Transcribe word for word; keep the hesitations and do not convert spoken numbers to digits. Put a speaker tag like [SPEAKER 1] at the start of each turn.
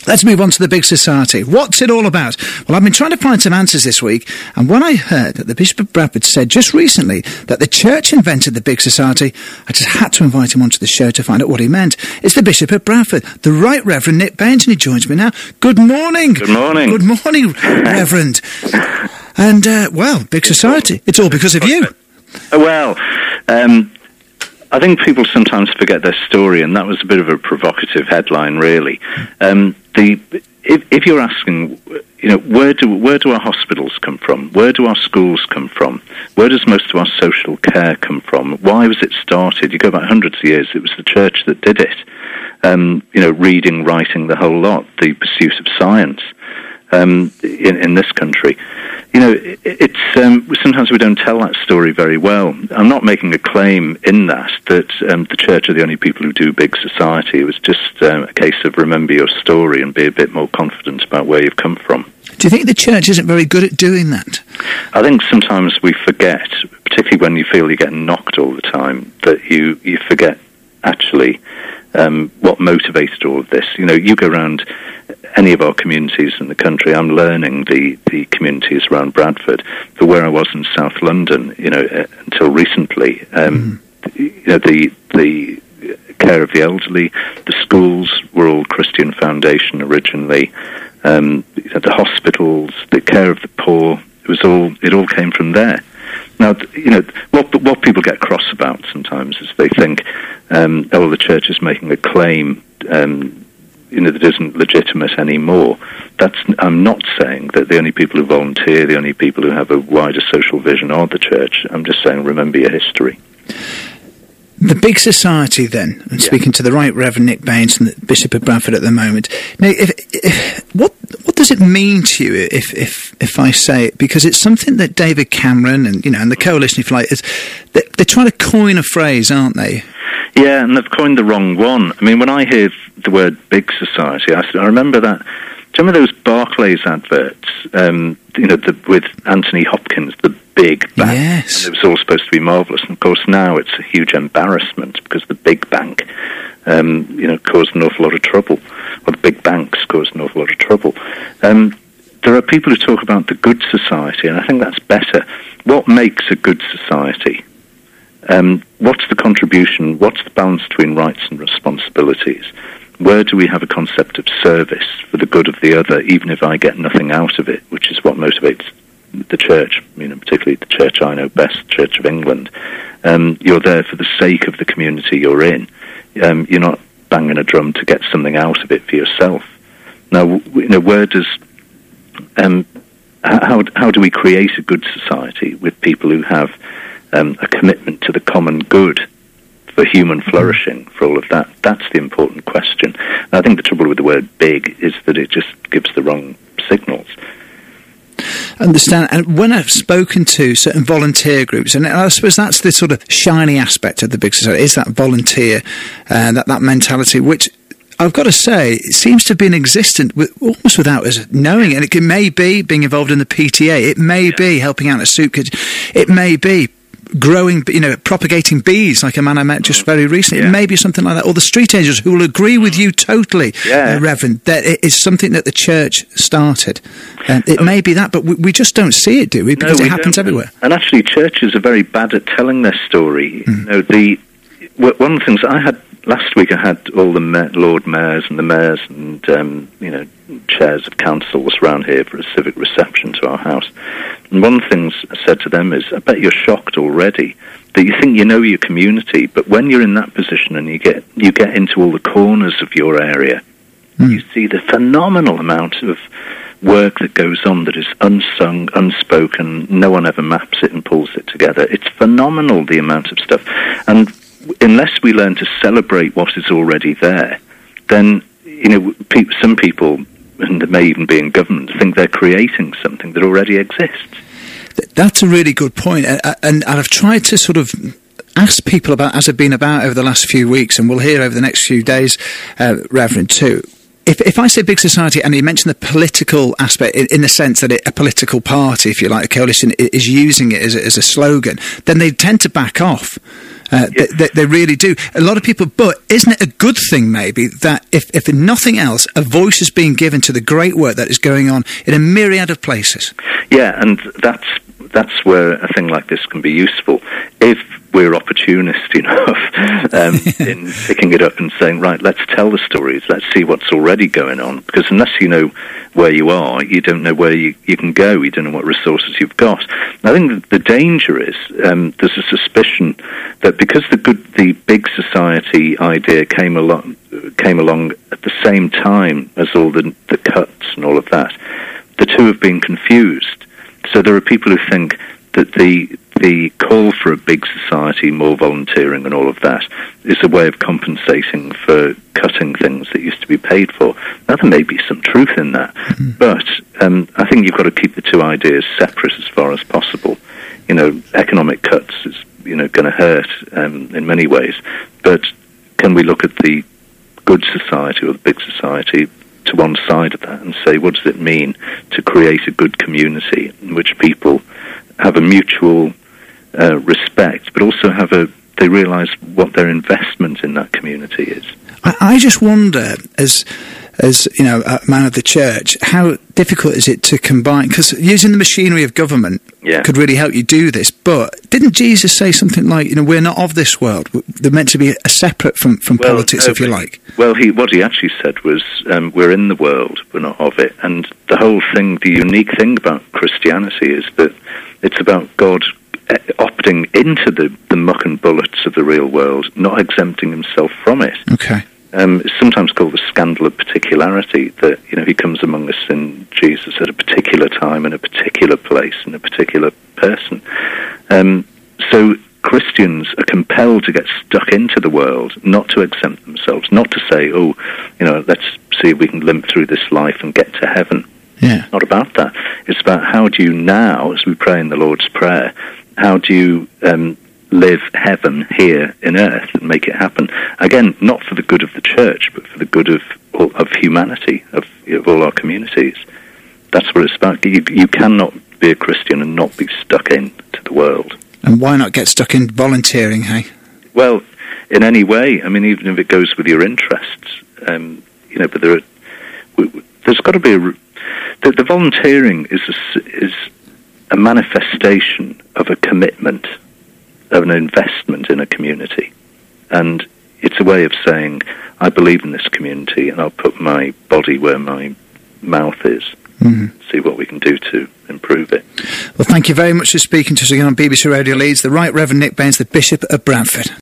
[SPEAKER 1] Let's move on to the big society. What's it all about? Well, I've been trying to find some answers this week, and when I heard that the Bishop of Bradford said just recently that the church invented the big society, I just had to invite him onto the show to find out what he meant. It's the Bishop of Bradford, the Right Reverend Nick Baines, and he joins me now. Good morning.
[SPEAKER 2] Good morning.
[SPEAKER 1] Good morning, Reverend. And, uh, well, big society. It's all because of you.
[SPEAKER 2] Well, um... I think people sometimes forget their story, and that was a bit of a provocative headline, really. Um, the if, if you're asking, you know, where do where do our hospitals come from? Where do our schools come from? Where does most of our social care come from? Why was it started? You go back hundreds of years. It was the church that did it. Um, you know, reading, writing, the whole lot. The pursuit of science um, in in this country. You know, it, it's um, sometimes we don't tell that story very well. I'm not making a claim in that that um, the church are the only people who do big society. It was just um, a case of remember your story and be a bit more confident about where you've come from.
[SPEAKER 1] Do you think the church isn't very good at doing that?
[SPEAKER 2] I think sometimes we forget, particularly when you feel you're getting knocked all the time, that you, you forget actually um, what motivated all of this. You know, you go around any of our communities in the country. I'm learning the, the communities around Bradford. For where I was in South London, you know, uh, until recently, um, mm. you know, the the care of the elderly, the schools were all Christian Foundation originally. Um, you know, the hospitals, the care of the poor, it was all it all came from there. Now, you know, what what people get cross about sometimes is they think, um, oh, well, the church is making a claim. Um, you know, that isn't legitimate anymore. That's, I'm not saying that the only people who volunteer, the only people who have a wider social vision are the church. I'm just saying, remember your history.
[SPEAKER 1] The big society, then, and yeah. Speaking to the Right Reverend Nick Baines and the Bishop of Bradford at the moment. Now, if, if, what what does it mean to you if if if I say it? Because it's something that David Cameron and you know and the coalition, if you like, is they, they're trying to coin a phrase, aren't they?
[SPEAKER 2] Yeah, and they've coined the wrong one. I mean, when I hear the word big society, I, I remember that. Do you remember those Barclays adverts? Um, you know, the, with Anthony Hopkins, the big bank.
[SPEAKER 1] Yes.
[SPEAKER 2] And it was all supposed to be marvellous. And of course, now it's a huge embarrassment because the big bank, um, you know, caused an awful lot of trouble. Or the big banks caused an awful lot of trouble. Um, there are people who talk about the good society, and I think that's better. What makes a good society? Um, what's the contribution? What's the balance between rights and responsibilities? Where do we have a concept of service for the good of the other, even if I get nothing out of it, which is what motivates the church, you know, particularly the church I know best, Church of England. Um, you're there for the sake of the community you're in. Um, you're not banging a drum to get something out of it for yourself. Now, you know, where does... Um, how, how do we create a good society with people who have Um, a commitment to the common good for human flourishing, for all of that? That's the important question. And I think the trouble with the word big is that it just gives the wrong signals.
[SPEAKER 1] Understand. And when I've spoken to certain volunteer groups, and I suppose that's the sort of shiny aspect of the big society, is that volunteer, uh, that, that mentality, which I've got to say, it seems to have been existent with, almost without us knowing it. And it may be being involved in the P T A. It may yeah. be helping out in a soup kitchen. It may be growing, you know, propagating bees, like a man I met just very recently. Yeah. It may be something like that. Or the street angels, who will agree with you totally, yeah. uh, Reverend, that it is something that the church started. And it oh. may be that, but we, we just don't see it, do we? Because no, we it happens don't. everywhere.
[SPEAKER 2] And actually, churches are very bad at telling their story. Mm. You know, the one of the things I had last week, I had all the ma- Lord Mayors and the mayors and um, you know, chairs of councils around here for a civic reception to our house. And one of the things I said to them is, I bet you're shocked already that you think you know your community, but when you're in that position and you get you get into all the corners of your area, mm. you see the phenomenal amount of work that goes on that is unsung, unspoken. No one ever maps it and pulls it together. It's phenomenal, the amount of stuff. And unless we learn to celebrate what is already there, then, you know, pe- some people, and they may even be in government, think they're creating something that already exists.
[SPEAKER 1] That's a really good point. And, and I've tried to sort of ask people about, as I've been about over the last few weeks, and we'll hear over the next few days, uh, Reverend, too. If, if I say big society, and you mention the political aspect in, in the sense that it, a political party, if you like, a coalition, is using it as a, as a slogan, then they tend to back off. Uh, yeah. they, they really do. A lot of people, but isn't it a good thing maybe that if, if nothing else, a voice is being given to the great work that is going on in a myriad of places?
[SPEAKER 2] Yeah, and that's that's where a thing like this can be useful. If we're opportunist enough um, in picking it up and saying, right, let's tell the stories, let's see what's already going on, because unless you know where you are, you don't know where you, you can go, you don't know what resources you've got. And I think the danger is um, there's a suspicion that because the good, the big society idea came along, came along at the same time as all the, the cuts and all of that, the two have been confused. So there are people who think that the the call for a big society, more volunteering and all of that, is a way of compensating for cutting things that used to be paid for. Now, there may be some truth in that, mm-hmm. but um, I think you've got to keep the two ideas separate as far as possible. You know, economic cuts is, you know, going to hurt um, in many ways, but can we look at the good society or the big society to one side of that and say, what does it mean to create a good community in which people have a mutual uh, respect, but also have a they realise what their investment in that community is.
[SPEAKER 1] I, I just wonder, as as you know, a man of the church, how difficult is it to combine? Because using the machinery of government
[SPEAKER 2] yeah.
[SPEAKER 1] could really help you do this. But didn't Jesus say something like, you know, we're not of this world? They're meant to be a separate from from well, politics, no, if you like.
[SPEAKER 2] Well, he what he actually said was, um, we're in the world, we're not of it. And the whole thing, the unique thing about Christianity is that it's about God opting into the, the muck and bullets of the real world, not exempting himself from it.
[SPEAKER 1] Okay.
[SPEAKER 2] Um, it's sometimes called the scandal of particularity, that, you know, he comes among us in Jesus at a particular time, in a particular place, in a particular person. Um, so Christians are compelled to get stuck into the world, not to exempt themselves, not to say, oh, you know, let's see if we can limp through this life and get to heaven.
[SPEAKER 1] Yeah.
[SPEAKER 2] Not about that. It's about how do you now, as we pray in the Lord's Prayer, how do you um, live heaven here in earth and make it happen? Again, not for the good of the church, but for the good of all, of humanity, of, of all our communities. That's what it's about. You, you cannot be a Christian and not be stuck into the world.
[SPEAKER 1] And why not get stuck in volunteering, hey?
[SPEAKER 2] Well, in any way. I mean, even if it goes with your interests, um, you know. But there, are, there's got to be a. The, the volunteering is a, is a manifestation of a commitment, of an investment in a community, and it's a way of saying, I believe in this community, and I'll put my body where my mouth is. Mm-hmm. See what we can do to improve it.
[SPEAKER 1] Well, thank you very much for speaking to us again on B B C Radio Leeds, the Right Reverend Nick Baines, the Bishop of Bradford.